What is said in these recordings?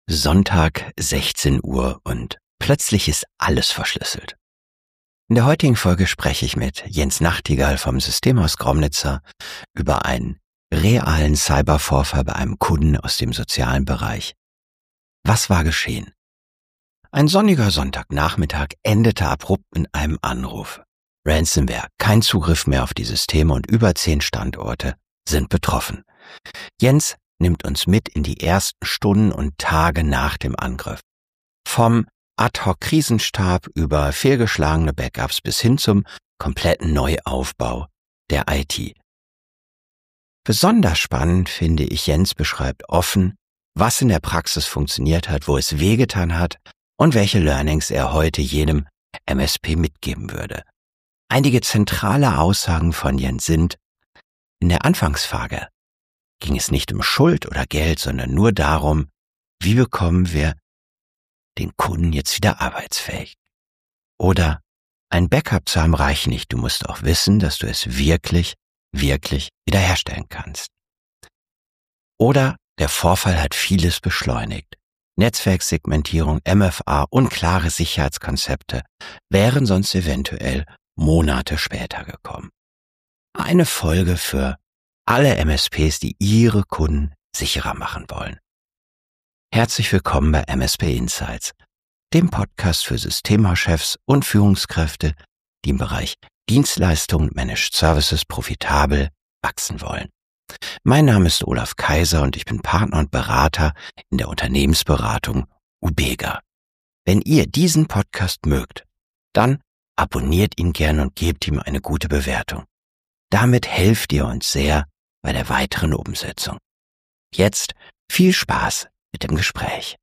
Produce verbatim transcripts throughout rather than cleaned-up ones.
Sonntag, sechzehn Uhr und plötzlich ist alles verschlüsselt. In der heutigen Folge spreche ich mit Jens Nachtigall vom Systemhaus Gromnitzer über einen realen Cybervorfall bei einem Kunden aus dem sozialen Bereich. Was war geschehen? Ein sonniger Sonntagnachmittag endete abrupt mit einem Anruf. Ransomware, kein Zugriff mehr auf die Systeme und über zehn Standorte sind betroffen. Jens nimmt uns mit in die ersten Stunden und Tage nach dem Angriff. Vom Ad-Hoc-Krisenstab über fehlgeschlagene Backups bis hin zum kompletten Neuaufbau der I T. Besonders spannend finde ich, Jens beschreibt offen, was in der Praxis funktioniert hat, wo es wehgetan hat und welche Learnings er heute jedem M S P mitgeben würde. Einige zentrale Aussagen von Jens sind: In der Anfangsphase ging es nicht um Schuld oder Geld, sondern nur darum, wie bekommen wir den Kunden jetzt wieder arbeitsfähig. Oder ein Backup zu haben reicht nicht, du musst auch wissen, dass du es wirklich, wirklich wiederherstellen kannst. Oder der Vorfall hat vieles beschleunigt. Netzwerksegmentierung, M F A und klare Sicherheitskonzepte wären sonst eventuell Monate später gekommen. Eine Folge für alle M S Ps, die ihre Kunden sicherer machen wollen. Herzlich willkommen bei M S P Insights, dem Podcast für Systemhauschefs und Führungskräfte, die im Bereich Dienstleistungen und Managed Services profitabel wachsen wollen. Mein Name ist Olaf Kaiser und ich bin Partner und Berater in der Unternehmensberatung Ubega. Wenn ihr diesen Podcast mögt, dann abonniert ihn gern und gebt ihm eine gute Bewertung. Damit helft ihr uns sehr bei der weiteren Umsetzung. Jetzt viel Spaß mit dem Gespräch.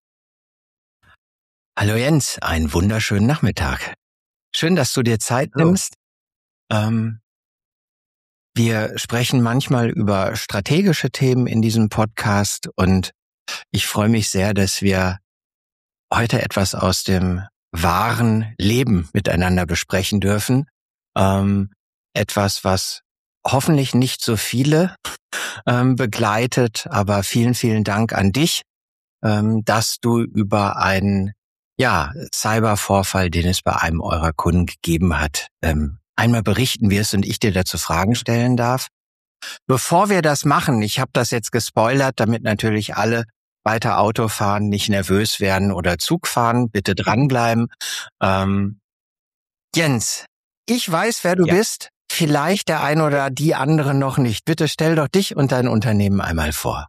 Hallo Jens, einen wunderschönen Nachmittag. Schön, dass du dir Zeit nimmst. Ähm, wir sprechen manchmal über strategische Themen in diesem Podcast und ich freue mich sehr, dass wir heute etwas aus dem wahren Leben miteinander besprechen dürfen. Ähm, etwas, was hoffentlich nicht so viele ähm, begleitet, aber vielen, vielen Dank an dich, ähm, dass du über einen ja, Cybervorfall, den es bei einem eurer Kunden gegeben hat, ähm, einmal berichten wirst und ich dir dazu Fragen stellen darf. Bevor wir das machen, ich habe das jetzt gespoilert, damit natürlich alle weiter Auto fahren, nicht nervös werden oder Zug fahren, bitte dranbleiben. Ähm, Jens, ich weiß, wer du ja. bist. Vielleicht der ein oder die andere noch nicht. Bitte stell doch dich und dein Unternehmen einmal vor.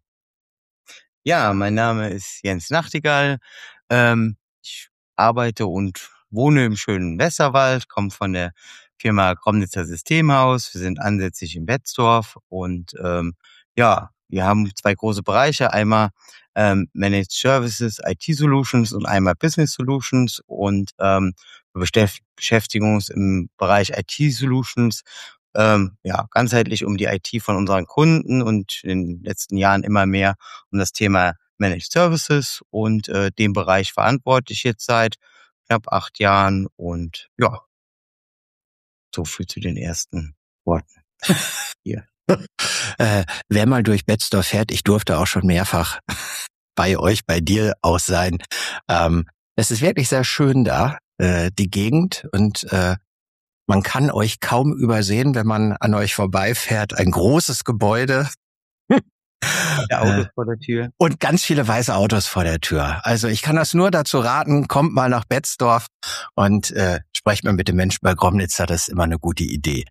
Ja, mein Name ist Jens Nachtigall. Ähm, ich arbeite und wohne im schönen Westerwald, komme von der Firma Gromnitzer Systemhaus. Wir sind ansässig in Betzdorf und ähm, ja, wir haben zwei große Bereiche. Einmal ähm, Managed Services, I T Solutions und einmal Business Solutions und ähm, wir beschäftigen uns im Bereich I T Solutions ähm, ja ganzheitlich um die I T von unseren Kunden und in den letzten Jahren immer mehr um das Thema Managed Services und äh, den Bereich verantworte ich jetzt seit knapp acht Jahren und ja, so viel zu den ersten Worten. Hier. äh, wer mal durch Betzdorf fährt, ich durfte auch schon mehrfach bei euch, bei dir aus sein. Ähm, es ist wirklich sehr schön da, äh, die Gegend, und äh, man kann euch kaum übersehen, wenn man an euch vorbeifährt. Ein großes Gebäude. Der Autos vor der Tür. Und ganz viele weiße Autos vor der Tür. Also ich kann das nur dazu raten, kommt mal nach Betzdorf und äh, sprecht mal mit den Menschen bei Gromnitzer, das ist immer eine gute Idee.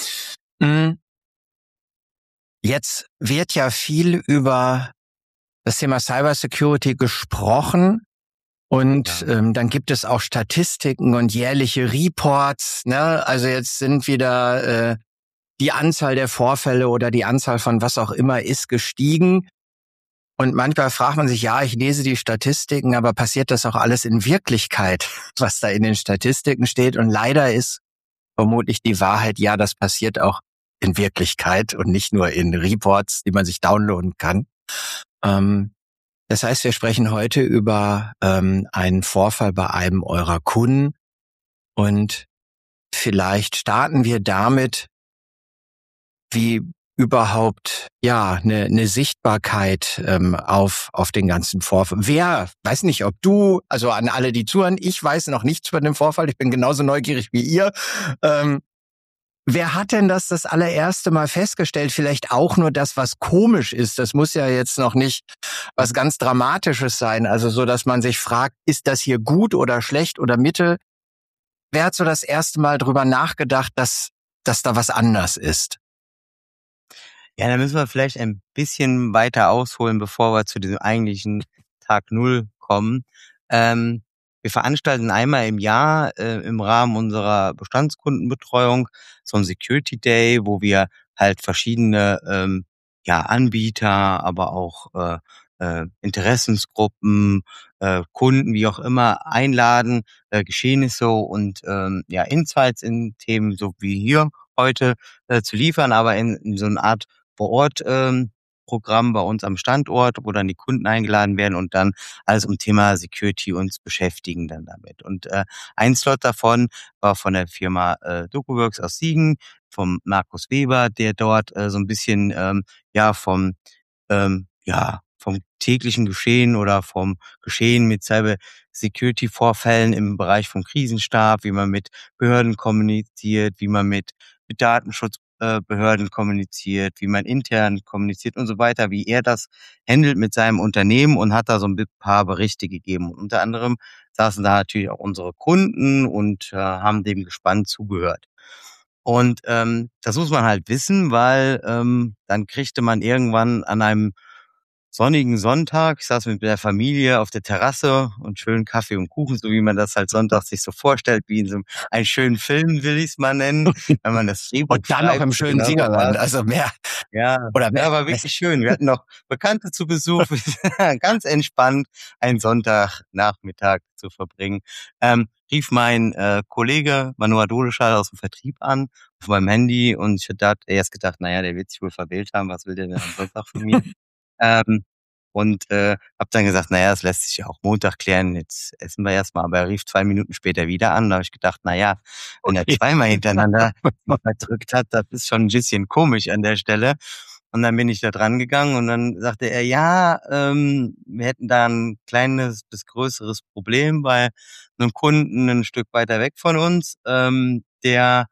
Jetzt wird ja viel über das Thema Cybersecurity gesprochen und ja. ähm, dann gibt es auch Statistiken und jährliche Reports. Ne? Also jetzt sind wieder äh, die Anzahl der Vorfälle oder die Anzahl von was auch immer ist gestiegen. Und manchmal fragt man sich, ja, ich lese die Statistiken, aber passiert das auch alles in Wirklichkeit, was da in den Statistiken steht? Und leider ist vermutlich die Wahrheit, ja, das passiert auch in Wirklichkeit und nicht nur in Reports, die man sich downloaden kann. Ähm, das heißt, wir sprechen heute über ähm, einen Vorfall bei einem eurer Kunden und vielleicht starten wir damit, wie überhaupt ja eine eine Sichtbarkeit ähm, auf auf den ganzen Vorfall? Wer, weiß nicht, ob du, also an alle, die zuhören, ich weiß noch nichts von dem Vorfall, ich bin genauso neugierig wie ihr. Ähm, wer hat denn das das allererste Mal festgestellt? Vielleicht auch nur das, was komisch ist. Das muss ja jetzt noch nicht was ganz Dramatisches sein. Also so, dass man sich fragt, ist das hier gut oder schlecht oder Mitte? Wer hat so das erste Mal drüber nachgedacht, dass dass da was anders ist? Ja, da müssen wir vielleicht ein bisschen weiter ausholen, bevor wir zu diesem eigentlichen Tag Null kommen. Ähm, wir veranstalten einmal im Jahr äh, im Rahmen unserer Bestandskundenbetreuung so ein Security Day, wo wir halt verschiedene ähm, ja, Anbieter, aber auch äh, äh, Interessensgruppen, äh, Kunden, wie auch immer, einladen, äh, Geschehnisse und ähm, ja, Insights in Themen, so wie hier heute, äh, zu liefern, aber in, in so eine Art vor Ort ähm, Programm bei uns am Standort, wo dann die Kunden eingeladen werden und dann alles um Thema Security uns beschäftigen dann damit. Und äh, ein Slot davon war von der Firma äh, DocuWorks aus Siegen, vom Markus Weber, der dort äh, so ein bisschen ähm, ja vom ähm, ja vom täglichen Geschehen oder vom Geschehen mit Cyber-Security-Vorfällen im Bereich vom Krisenstab, wie man mit Behörden kommuniziert, wie man mit, mit Datenschutzbehörden kommuniziert, wie man intern kommuniziert und so weiter, wie er das handelt mit seinem Unternehmen und hat da so ein paar Berichte gegeben. Und unter anderem saßen da natürlich auch unsere Kunden und äh, haben dem gespannt zugehört. Und ähm, das muss man halt wissen, weil ähm, dann kriegte man irgendwann an einem sonnigen Sonntag, ich saß mit der Familie auf der Terrasse und schönen Kaffee und Kuchen, so wie man das halt sonntags sich so vorstellt, wie in so einem einen schönen Film, will ich's mal nennen, wenn man das Drehbuch Und dann noch schreibt. im schönen Genau so Siegerland, war's. also mehr Ja, oder ja, mehr. war wirklich schön. Wir hatten noch Bekannte zu Besuch, ganz entspannt einen Sonntagnachmittag zu verbringen. Ähm, rief mein äh, Kollege Manu Adoleschal aus dem Vertrieb an auf meinem Handy und ich hatte erst gedacht, naja, der wird sich wohl verwählt haben, was will der denn am Sonntag von mir? Ähm, und äh, habe dann gesagt, naja, das lässt sich ja auch Montag klären, jetzt essen wir erstmal. Aber er rief zwei Minuten später wieder an. Da habe ich gedacht, naja, wenn er Okay. zweimal hintereinander verdrückt hat, das ist schon ein bisschen komisch an der Stelle. Und dann bin ich da dran gegangen und dann sagte er, ja, ähm, wir hätten da ein kleines bis größeres Problem bei einem Kunden ein Stück weiter weg von uns, ähm, der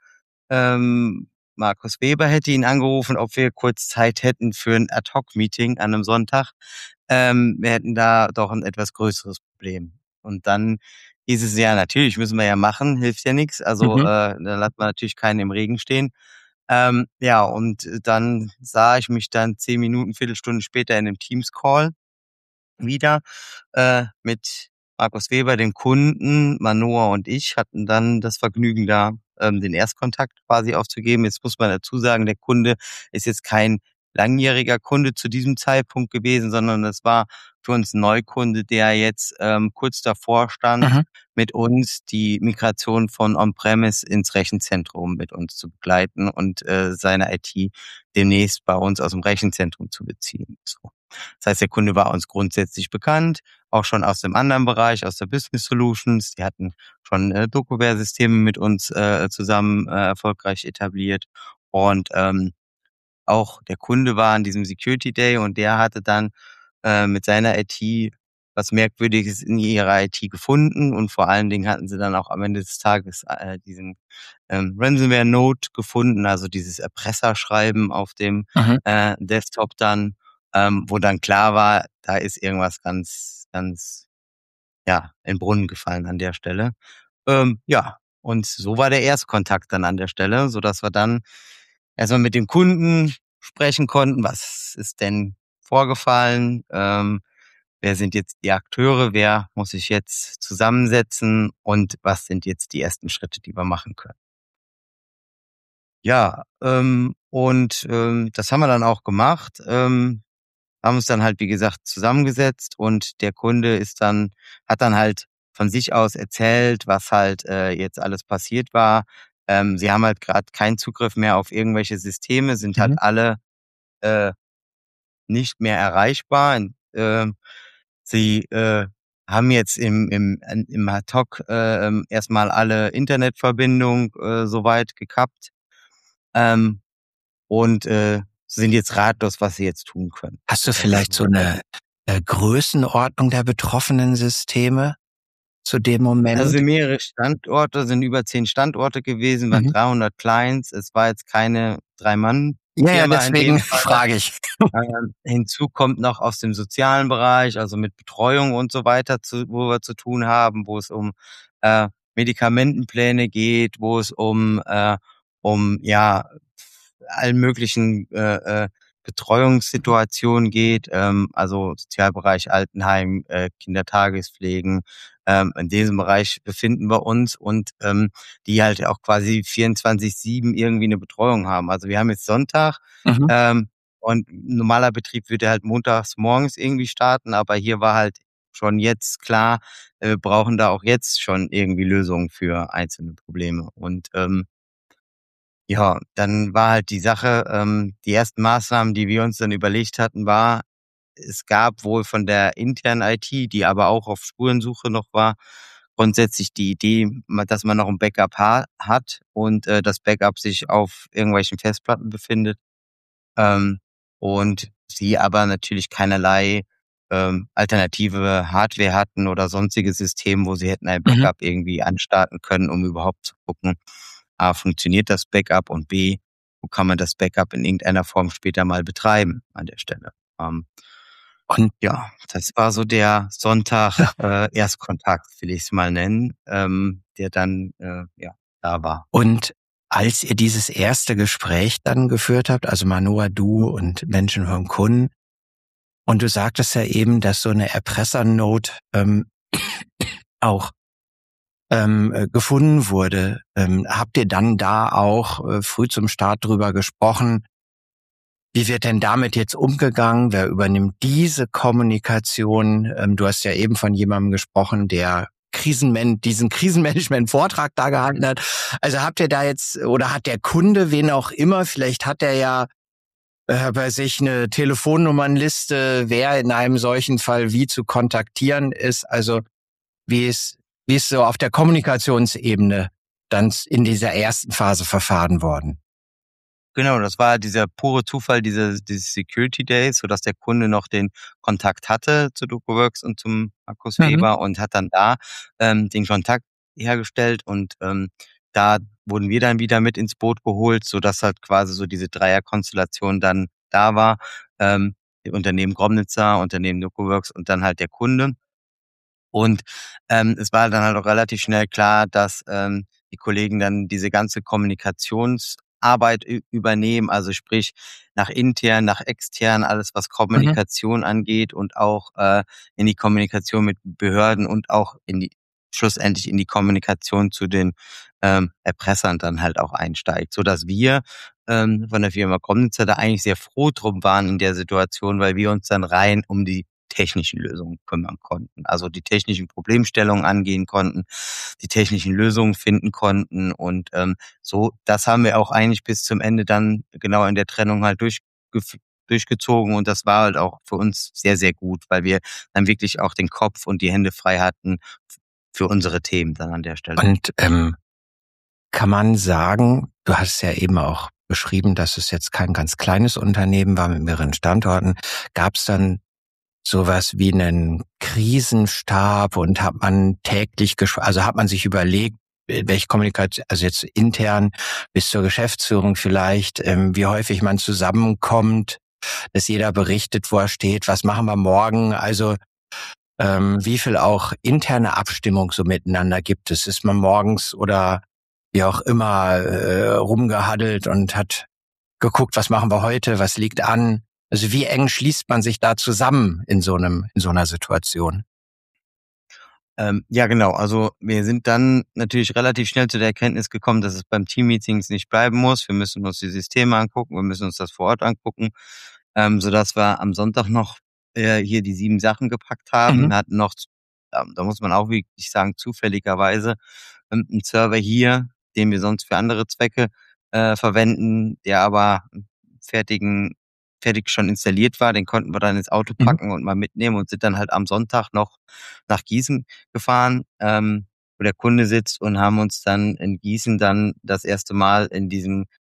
ähm, Markus Weber hätte ihn angerufen, ob wir kurz Zeit hätten für ein Ad-Hoc-Meeting an einem Sonntag. Ähm, wir hätten da doch ein etwas größeres Problem. Und dann hieß es, ja, natürlich müssen wir ja machen, hilft ja nichts. Also Mhm. äh, da lässt man natürlich keinen im Regen stehen. Ähm, ja, und dann sah ich mich dann zehn Minuten, Viertelstunde später in einem Teams-Call wieder äh, mit Markus Weber, dem Kunden. Manoa und ich hatten dann das Vergnügen, da ähm, den Erstkontakt quasi aufzugeben. Jetzt muss man dazu sagen, der Kunde ist jetzt kein langjähriger Kunde zu diesem Zeitpunkt gewesen, sondern es war für uns ein Neukunde, der jetzt ähm, kurz davor stand, Mhm. mit uns die Migration von On-Premise ins Rechenzentrum mit uns zu begleiten und äh, seine I T demnächst bei uns aus dem Rechenzentrum zu beziehen. So. Das heißt, der Kunde war uns grundsätzlich bekannt, auch schon aus dem anderen Bereich, aus der Business Solutions. Die hatten schon äh, Docware-Systeme mit uns äh, zusammen äh, erfolgreich etabliert. Und ähm, auch der Kunde war an diesem Security Day und der hatte dann äh, mit seiner I T was Merkwürdiges in ihrer I T gefunden und vor allen Dingen hatten sie dann auch am Ende des Tages äh, diesen ähm, Ransomware-Note gefunden, also dieses Erpresserschreiben auf dem Mhm. äh, Desktop dann, ähm, wo dann klar war, da ist irgendwas ganz, ganz, ja, in den Brunnen gefallen an der Stelle. Ähm, ja, und so war der Erstkontakt dann an der Stelle, so dass wir dann erstmal mit dem Kunden sprechen konnten, was ist denn vorgefallen, ähm, wer sind jetzt die Akteure, wer muss sich jetzt zusammensetzen und was sind jetzt die ersten Schritte, die wir machen können. Ja, ähm, und ähm, das haben wir dann auch gemacht, ähm, haben uns dann halt, wie gesagt, zusammengesetzt und der Kunde ist dann, hat dann halt von sich aus erzählt, was halt äh, jetzt alles passiert war. Ähm, sie haben halt gerade keinen Zugriff mehr auf irgendwelche Systeme, sind halt Mhm. alle äh, nicht mehr erreichbar. Ähm, sie äh, haben jetzt im, im, im Ad-Hoc äh, ähm, erstmal alle Internetverbindung äh, soweit gekappt. Ähm, und äh, sind jetzt ratlos, was sie jetzt tun können. Hast du Das ist vielleicht so eine äh, Größenordnung der betroffenen Systeme zu dem Moment? Also sind mehrere Standorte, sind über zehn Standorte gewesen, waren Mhm. dreihundert Clients. Es war jetzt keine Ja, ja, Drei-Mann-Firma in dem deswegen Fall. frage ich. Ähm, hinzu kommt noch aus dem sozialen Bereich, also mit Betreuung und so weiter, zu, wo wir zu tun haben, wo es um äh, Medikamentenpläne geht, wo es um äh, um ja allen möglichen äh, äh, Betreuungssituationen geht, ähm, also Sozialbereich, Altenheim, äh, Kindertagespflegen. Ähm, in diesem Bereich befinden wir uns und ähm, die halt auch quasi vierundzwanzig sieben irgendwie eine Betreuung haben. Also wir haben jetzt Sonntag. Mhm. Ähm, und 'n normaler Betrieb würde halt montags morgens irgendwie starten, aber hier war halt schon jetzt klar, äh, wir brauchen da auch jetzt schon irgendwie Lösungen für einzelne Probleme. Und ähm, ja, dann war halt die Sache, ähm, die ersten Maßnahmen, die wir uns dann überlegt hatten, war, es gab wohl von der internen I T, die aber auch auf Spurensuche noch war, grundsätzlich die Idee, ma dass man noch 'n Backup ha hat und äh, das Backup sich auf irgendwelchen Festplatten befindet. Ähm, und sie aber natürlich keinerlei ähm, alternative Hardware hatten oder sonstige Systeme, wo sie hätten ein Mhm. Backup irgendwie anstarten können, um überhaupt zu gucken, A, funktioniert das Backup und B, wo kann man das Backup in irgendeiner Form später mal betreiben an der Stelle. Ähm, Und ja, das war so der Sonntag, äh, Erstkontakt, will ich's mal nennen, ähm, der dann äh, ja da war. Und als ihr dieses erste Gespräch dann geführt habt, also Manoa, du und Menschen vom Kunden, und du sagtest ja eben, dass so eine Erpressernnote ähm, auch ähm, äh, gefunden wurde. Ähm, habt ihr dann da auch äh, früh zum Start drüber gesprochen? Wie wird denn damit jetzt umgegangen? Wer übernimmt diese Kommunikation? Ähm, du hast ja eben von jemandem gesprochen, der Krisenman diesen Krisenmanagement-Vortrag da gehalten hat. Also habt ihr da jetzt, oder hat der Kunde, wen auch immer, vielleicht hat er ja äh, bei sich eine Telefonnummernliste, wer in einem solchen Fall wie zu kontaktieren ist. Also wie ist, wie ist so auf der Kommunikationsebene dann in dieser ersten Phase verfahren worden? Genau, das war dieser pure Zufall, diese diese Security Days, sodass der Kunde noch den Kontakt hatte zu DocuWorks und zum Markus Mhm. Weber und hat dann da ähm, den Kontakt hergestellt und ähm, da wurden wir dann wieder mit ins Boot geholt, sodass halt quasi so diese Dreierkonstellation dann da war. Ähm, Unternehmen Gromnitzer, Unternehmen DocuWorks und dann halt der Kunde. Und ähm, es war dann halt auch relativ schnell klar, dass ähm, die Kollegen dann diese ganze Kommunikationsarbeit ü übernehmen, also sprich nach intern, nach extern, alles was Mhm. Kommunikation angeht und auch äh, in die Kommunikation mit Behörden und auch in die schlussendlich in die Kommunikation zu den ähm, Erpressern dann halt auch einsteigt, sodass wir ähm, von der Firma Gromnitzer da eigentlich sehr froh drum waren in der Situation, weil wir uns dann rein um die technischen Lösungen kümmern konnten. Also die technischen Problemstellungen angehen konnten, die technischen Lösungen finden konnten und ähm, so, das haben wir auch eigentlich bis zum Ende dann genau in der Trennung halt durchgef durchgezogen und das war halt auch für uns sehr, sehr gut, weil wir dann wirklich auch den Kopf und die Hände frei hatten für unsere Themen dann an der Stelle. Und ähm, kann man sagen, du hast ja eben auch beschrieben, dass es jetzt kein ganz kleines Unternehmen war mit mehreren Standorten. Gab es dann sowas wie einen Krisenstab und hat man täglich, gesch- also hat man sich überlegt, welche Kommunikation, also jetzt intern bis zur Geschäftsführung vielleicht, ähm, wie häufig man zusammenkommt, dass jeder berichtet, wo er steht, was machen wir morgen, also ähm, wie viel auch interne Abstimmung so miteinander gibt es. Ist man morgens oder wie auch immer äh, rumgehaddelt und hat geguckt, was machen wir heute, was liegt an. Also wie eng schließt man sich da zusammen in so einem, in so einer Situation? Ähm, ja, genau. Also wir sind dann natürlich relativ schnell zu der Erkenntnis gekommen, dass es beim Teammeetings nicht bleiben muss. Wir müssen uns die Systeme angucken, wir müssen uns das vor Ort angucken, ähm, sodass wir am Sonntag noch äh, hier die sieben Sachen gepackt haben. Mhm. Wir hatten noch, ähm, da muss man auch wirklich sagen, zufälligerweise ähm, einen Server hier, den wir sonst für andere Zwecke äh, verwenden, der aber fertigen fertig schon installiert war. Den konnten wir dann ins Auto Mhm. packen und mal mitnehmen und sind dann halt am Sonntag noch nach Gießen gefahren, ähm, wo der Kunde sitzt und haben uns dann in Gießen dann das erste Mal in diesem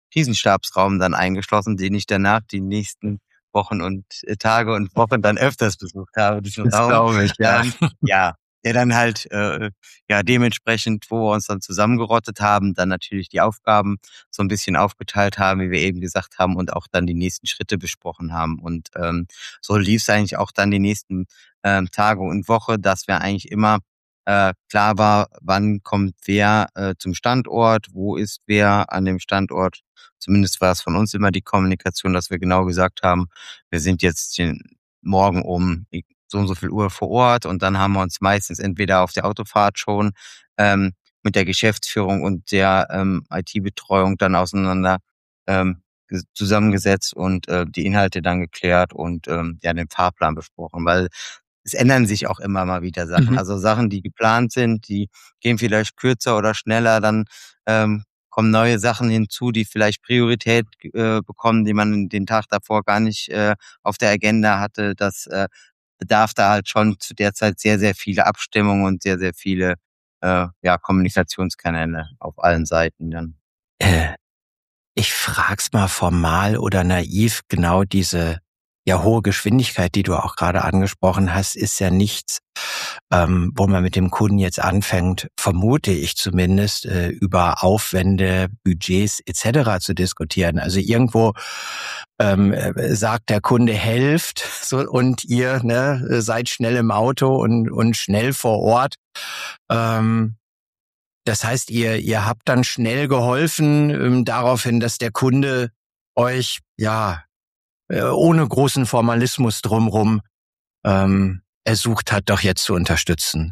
Krisenstabsraum dann eingeschlossen, den ich danach die nächsten Wochen und äh, Tage und Wochen dann öfters besucht habe, diesen Das Raum. glaube ich, ja. Ähm, ja, der dann halt äh, ja dementsprechend, wo wir uns dann zusammengerottet haben, dann natürlich die Aufgaben so ein bisschen aufgeteilt haben, wie wir eben gesagt haben, und auch dann die nächsten Schritte besprochen haben. Und ähm, so lief es eigentlich auch dann die nächsten ähm, Tage und Woche, dass wir eigentlich immer äh, klar war, wann kommt wer äh, zum Standort, wo ist wer an dem Standort. Zumindest war es von uns immer die Kommunikation, dass wir genau gesagt haben, wir sind jetzt den, morgen um so und so viel Uhr vor Ort, und dann haben wir uns meistens entweder auf der Autofahrt schon ähm, mit der Geschäftsführung und der ähm, I T-Betreuung dann auseinander ähm, ges- zusammengesetzt und äh, die Inhalte dann geklärt und ähm, ja den Fahrplan besprochen, weil es ändern sich auch immer mal wieder Sachen. Mhm. Also Sachen, die geplant sind, die gehen vielleicht kürzer oder schneller, dann ähm, kommen neue Sachen hinzu, die vielleicht Priorität äh, bekommen, die man den Tag davor gar nicht äh, auf der Agenda hatte. Das äh, bedarf da halt schon zu der Zeit sehr, sehr viele Abstimmungen und sehr, sehr viele äh, ja, Kommunikationskanäle auf allen Seiten dann. Äh, Ich frag's mal formal oder naiv, genau diese ja hohe Geschwindigkeit, die du auch gerade angesprochen hast, ist ja nichts, ähm, wo man mit dem Kunden jetzt anfängt, vermute ich zumindest, äh, über Aufwände, Budgets et cetera zu diskutieren. Also irgendwo ähm, äh, sagt der Kunde, helft, so, und ihr ne, seid schnell im Auto und, und schnell vor Ort. Ähm, Das heißt, ihr, ihr habt dann schnell geholfen, ähm, daraufhin, dass der Kunde euch, ja, äh, ohne großen Formalismus drumrum, ähm, ersucht hat, doch jetzt zu unterstützen.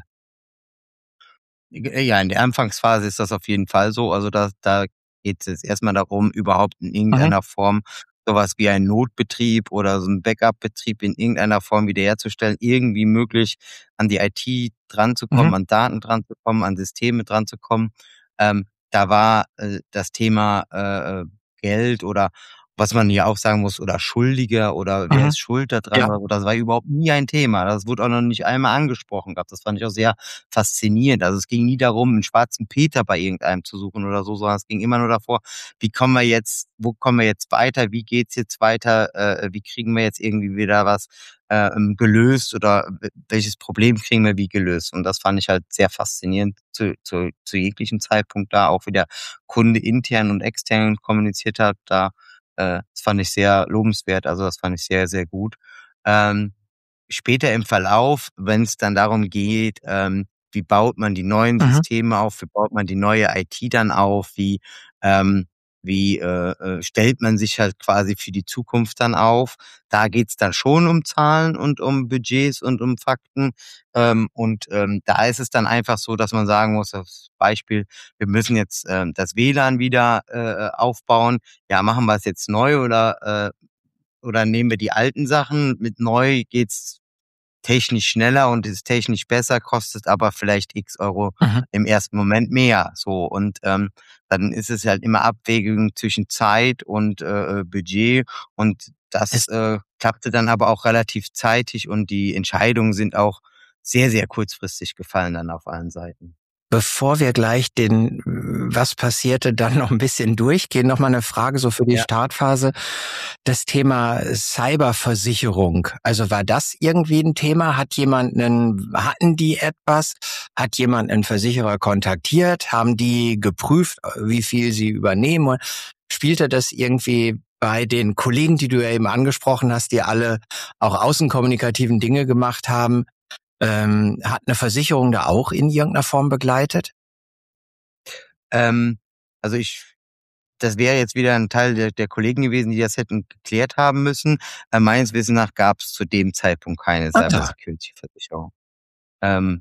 Ja, in der Anfangsphase ist das auf jeden Fall so. Also da, da geht es jetzt erstmal darum, überhaupt in Mhm. irgendeiner Form sowas wie einen Notbetrieb oder so einen Backup-Betrieb in irgendeiner Form wiederherzustellen, irgendwie möglich an die I T dranzukommen, Mhm. an Daten dranzukommen, an Systeme dranzukommen. Ähm, da war äh, das Thema äh, Geld oder was man hier auch sagen muss, oder Schuldiger oder wer Mhm. ist schuld da dran Ja. oder so, das war überhaupt nie ein Thema. Das wurde auch noch nicht einmal angesprochen gehabt. Das fand ich auch sehr faszinierend. Also es ging nie darum, einen schwarzen Peter bei irgendeinem zu suchen oder so, sondern es ging immer nur davor, wie kommen wir jetzt, wo kommen wir jetzt weiter, wie geht's jetzt weiter, äh, wie kriegen wir jetzt irgendwie wieder was äh, gelöst oder welches Problem kriegen wir wie gelöst. Und das fand ich halt sehr faszinierend zu, zu, zu jeglichem Zeitpunkt da, auch wie der Kunde intern und extern kommuniziert hat, da äh, das fand ich sehr lobenswert, also das fand ich sehr, sehr gut. Ähm, später im Verlauf, wenn es dann darum geht, ähm, wie baut man die neuen Mhm. Systeme auf, wie baut man die neue I T dann auf, wie ähm, wie äh, äh, stellt man sich halt quasi für die Zukunft dann auf. Da geht's dann schon um Zahlen und um Budgets und um Fakten. Ähm, und ähm, da ist es dann einfach so, dass man sagen muss, das Beispiel, wir müssen jetzt ähm, das W L A N wieder äh, aufbauen. Ja, machen wir es jetzt neu oder äh, oder nehmen wir die alten Sachen? Mit neu geht's technisch schneller und ist technisch besser, kostet aber vielleicht X Euro Mhm. im ersten Moment mehr. So, und ähm, dann ist es halt immer Abwägung zwischen Zeit und äh, Budget, und das Es äh, klappte dann aber auch relativ zeitig, und die Entscheidungen sind auch sehr, sehr kurzfristig gefallen dann auf allen Seiten. Bevor wir gleich den was passierte dann noch ein bisschen durchgehen, noch mal eine Frage so für die Ja. Startphase. Das Thema Cyberversicherung, also war das irgendwie ein Thema? Hat jemand einen, hatten die etwas? Hat jemand einen Versicherer kontaktiert? Haben die geprüft, wie viel sie übernehmen? Spielte das irgendwie bei den Kollegen, die du ja eben angesprochen hast, die alle auch außenkommunikativen Dinge gemacht haben, ähm, hat eine Versicherung da auch in irgendeiner Form begleitet? Ähm, also ich Das wäre jetzt wieder ein Teil der, der Kollegen gewesen, die das hätten geklärt haben müssen. Äh, meines Wissens nach gab es zu dem Zeitpunkt keine Ah, Cybersecurity-Versicherung. Ähm,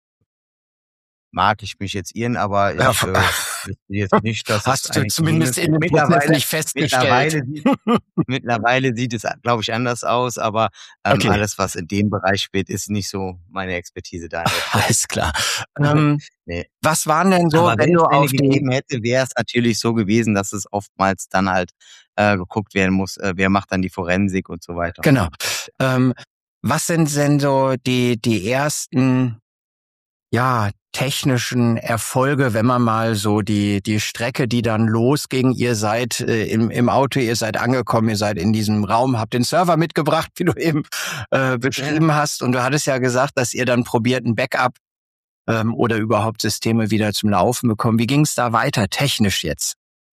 mag ich mich jetzt irren, aber ja, ich äh, wüsste jetzt nicht, dass es hast du eine gegeben zumindest ist. in dem Prozess Mittlerweile, nicht festgestellt. mittlerweile sieht, mittlerweile sieht es, glaube ich, anders aus, aber ähm, Okay, alles, was in dem Bereich spielt, ist nicht so meine Expertise da an der Stelle. alles klar. Ähm, Nee. was waren denn so, Aber wenn wenn du es eine auf die... gegeben hätte, wäre es natürlich so gewesen, dass es oftmals dann halt äh, geguckt werden muss, äh, wer macht dann die Forensik und so weiter und Genau. so fort. Ähm, was sind denn so die, die ersten, ja, technischen Erfolge, wenn man mal so die die Strecke, die dann losging, ihr seid äh, im im Auto, ihr seid angekommen, ihr seid in diesem Raum, habt den Server mitgebracht, wie du eben äh, beschrieben hast, und du hattest ja gesagt, dass ihr dann probiert, ein Backup ähm, oder überhaupt Systeme wieder zum Laufen bekommen. Wie ging es da weiter, technisch jetzt?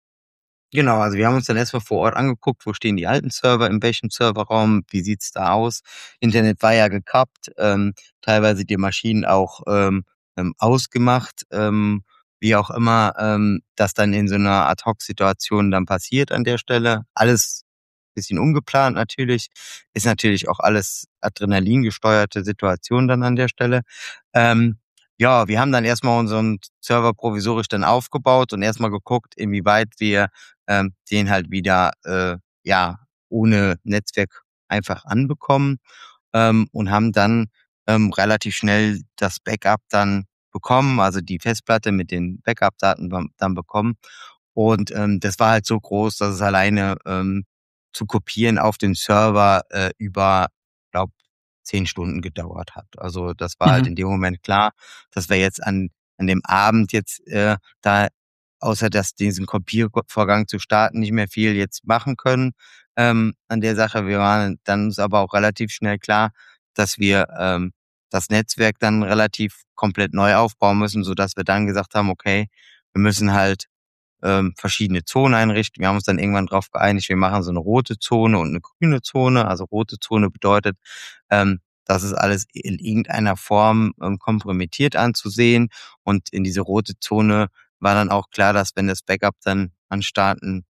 Genau, also wir haben uns dann erstmal vor Ort angeguckt, wo stehen die alten Server, in welchem Serverraum, wie sieht's da aus? Internet war ja gekappt, ähm, teilweise die Maschinen auch ähm, ähm, ausgemacht, ähm, wie auch immer, ähm, das dann in so einer Ad-Hoc-Situation dann passiert an der Stelle. Alles bisschen ungeplant natürlich, ist natürlich auch alles Adrenalin gesteuerte Situation dann an der Stelle. Ähm, ja, wir haben dann erstmal unseren Server provisorisch dann aufgebaut und erstmal geguckt, inwieweit wir ähm, den halt wieder äh, ja ohne Netzwerk einfach anbekommen, ähm, und haben dann ähm, relativ schnell das Backup dann bekommen, also die Festplatte mit den Backup-Daten bam- dann bekommen. Und ähm, das war halt so groß, dass es alleine ähm, zu kopieren auf den Server äh, über, glaube zehn Stunden gedauert hat. Also das war halt Mhm. in dem Moment klar, dass wir jetzt an an dem Abend jetzt äh, da außer dass diesen Kopiervorgang zu starten nicht mehr viel jetzt machen können ähm, an der Sache. Wir waren dann uns aber auch relativ schnell klar, dass wir ähm, das Netzwerk dann relativ komplett neu aufbauen müssen, sodass wir dann gesagt haben, okay, wir müssen halt ähm, verschiedene Zonen einrichten. Wir haben uns dann irgendwann darauf geeinigt, wir machen so eine rote Zone und eine grüne Zone. Also rote Zone bedeutet, ähm, das ist alles in irgendeiner Form ähm, kompromittiert anzusehen. Und in diese rote Zone war dann auch klar, dass wenn das Backup dann anstarten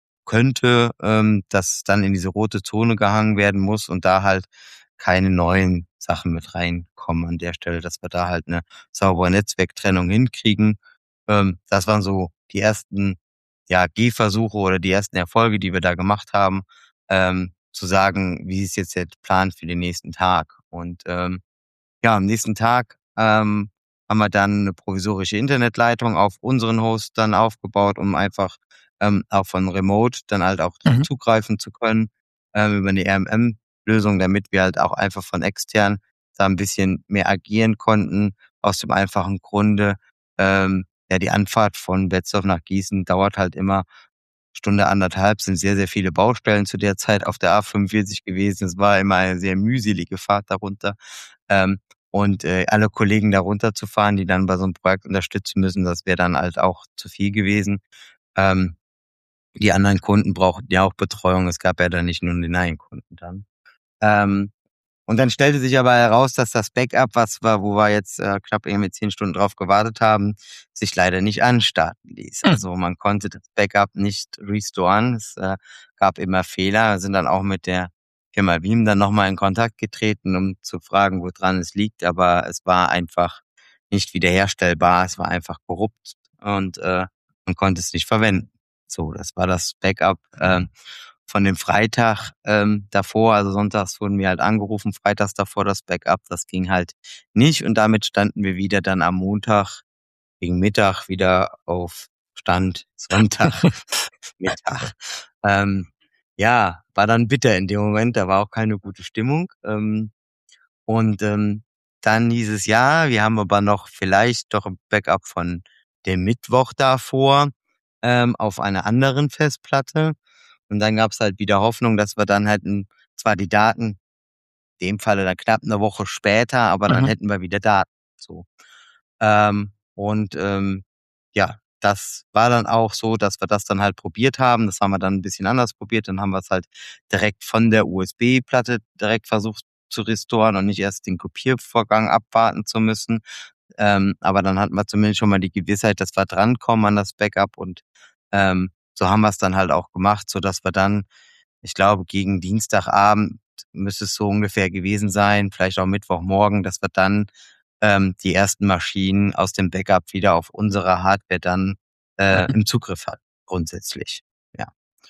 könnte, ähm, dass dann in diese rote Zone gehangen werden muss und da halt keine neuen Sachen mit reinkommen an der Stelle, dass wir da halt eine saubere Netzwerktrennung hinkriegen. Ähm, das waren so die ersten, ja, Gehversuche oder die ersten Erfolge, die wir da gemacht haben, ähm, zu sagen, wie ist jetzt der Plan für den nächsten Tag. Und ähm, ja, am nächsten Tag ähm, haben wir dann eine provisorische Internetleitung auf unseren Host dann aufgebaut, um einfach ähm, auch von Remote dann halt auch drauf Mhm. zugreifen zu können, ähm, über eine R M M-Lösung, damit wir halt auch einfach von extern da ein bisschen mehr agieren konnten. Aus dem einfachen Grunde, ähm, ja, die Anfahrt von Betzdorf nach Gießen dauert halt immer Stunde, anderthalb, sind sehr, sehr viele Baustellen zu der Zeit auf der A fünfundvierzig gewesen. Es war immer eine sehr mühselige Fahrt darunter. Ähm, und äh, alle Kollegen da runterzufahren, die dann bei so einem Projekt unterstützen müssen, das wäre dann halt auch zu viel gewesen. Ähm, die anderen Kunden brauchten ja auch Betreuung. Es gab ja dann nicht nur den einen Kunden dann. Ähm, und dann stellte sich aber heraus, dass das Backup, was war, wo wir jetzt äh, knapp irgendwie zehn Stunden drauf gewartet haben, sich leider nicht anstarten ließ. Hm. Also man konnte das Backup nicht restoren. Es äh, gab immer Fehler. Wir sind dann auch mit der Firma Veeam dann nochmal in Kontakt getreten, um zu fragen, woran es liegt. Aber es war einfach nicht wiederherstellbar. Es war einfach korrupt und äh, man konnte es nicht verwenden. So, das war das Backup. Ähm, von dem Freitag ähm, davor, also sonntags wurden wir halt angerufen, freitags davor das Backup, das ging halt nicht und damit standen wir wieder dann am Montag gegen Mittag wieder auf Stand Sonntag Mittag. Ähm, ja, war dann bitter in dem Moment, da war auch keine gute Stimmung. Ähm, und ähm, dann hieß es ja, wir haben aber noch vielleicht doch ein Backup von dem Mittwoch davor ähm, auf einer anderen Festplatte. Und dann gab's halt wieder Hoffnung, dass wir dann halt n zwar die Daten, in dem Falle dann knapp eine Woche später, aber dann Mhm. hätten wir wieder Daten, so. Ähm, und ähm, ja, das war dann auch so, dass wir das dann halt probiert haben. Das haben wir dann ein bisschen anders probiert. Dann haben wir es halt direkt von der U S B-Platte direkt versucht zu restoren und nicht erst den Kopiervorgang abwarten zu müssen. Ähm, aber dann hatten wir zumindest schon mal die Gewissheit, dass wir drankommen an das Backup und ähm, so haben wir es dann halt auch gemacht, so dass wir dann, ich glaube, gegen Dienstagabend müsste es so ungefähr gewesen sein, vielleicht auch Mittwochmorgen, dass wir dann ähm, die ersten Maschinen aus dem Backup wieder auf unsere Hardware dann äh, im Zugriff hatten, grundsätzlich. Ja.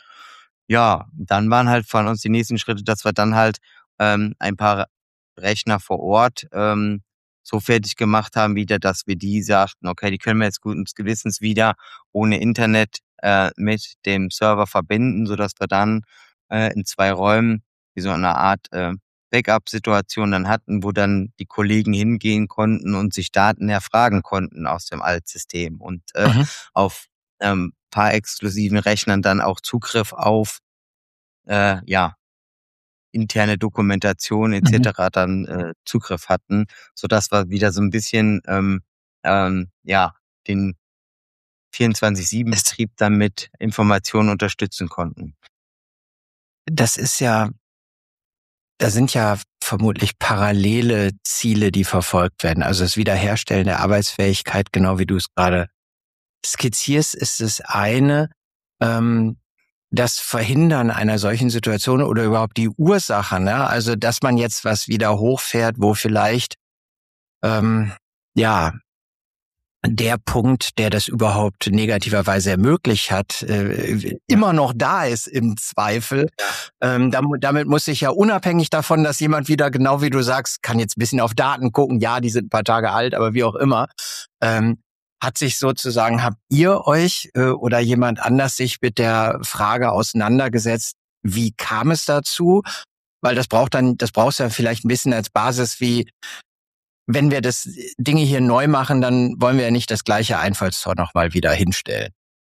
Ja, dann waren halt von uns die nächsten Schritte, dass wir dann halt ähm, ein paar Rechner vor Ort ähm, so fertig gemacht haben wieder, dass wir die sagten, okay, die können wir jetzt guten Gewissens wieder ohne Internet äh, mit dem Server verbinden, sodass wir dann äh, in zwei Räumen wie so eine Art äh, Backup-Situation dann hatten, wo dann die Kollegen hingehen konnten und sich Daten erfragen konnten aus dem Altsystem und äh, Mhm. auf ähm, paar exklusiven Rechnern dann auch Zugriff auf äh, ja interne Dokumentation et Mhm. cetera dann äh, Zugriff hatten, sodass wir wieder so ein bisschen ähm, ähm, ja den vierundzwanzig sieben Es, Betrieb dann mit Informationen unterstützen konnten. das ist ja, da sind ja vermutlich parallele Ziele, die verfolgt werden. Also das Wiederherstellen der Arbeitsfähigkeit, genau wie du es gerade skizzierst, ist das eine. Ähm, das Verhindern einer solchen Situation oder überhaupt die Ursache, ne? Also dass man jetzt was wieder hochfährt, wo vielleicht ähm, ja der Punkt, der das überhaupt negativerweise ermöglicht hat, äh, Ja, immer noch da ist im Zweifel. ja. Ähm, dam- damit muss ich ja unabhängig davon, dass jemand wieder, genau wie du sagst, kann jetzt ein bisschen auf Daten gucken, ja, die sind ein paar Tage alt, aber wie auch immer, ähm, hat sich sozusagen, habt ihr euch äh, oder jemand anders sich mit der Frage auseinandergesetzt, wie kam es dazu? Weil das braucht dann, das brauchst du ja vielleicht ein bisschen als Basis, wie wenn wir das Dinge hier neu machen, dann wollen wir ja nicht das gleiche Einfallstor nochmal wieder hinstellen.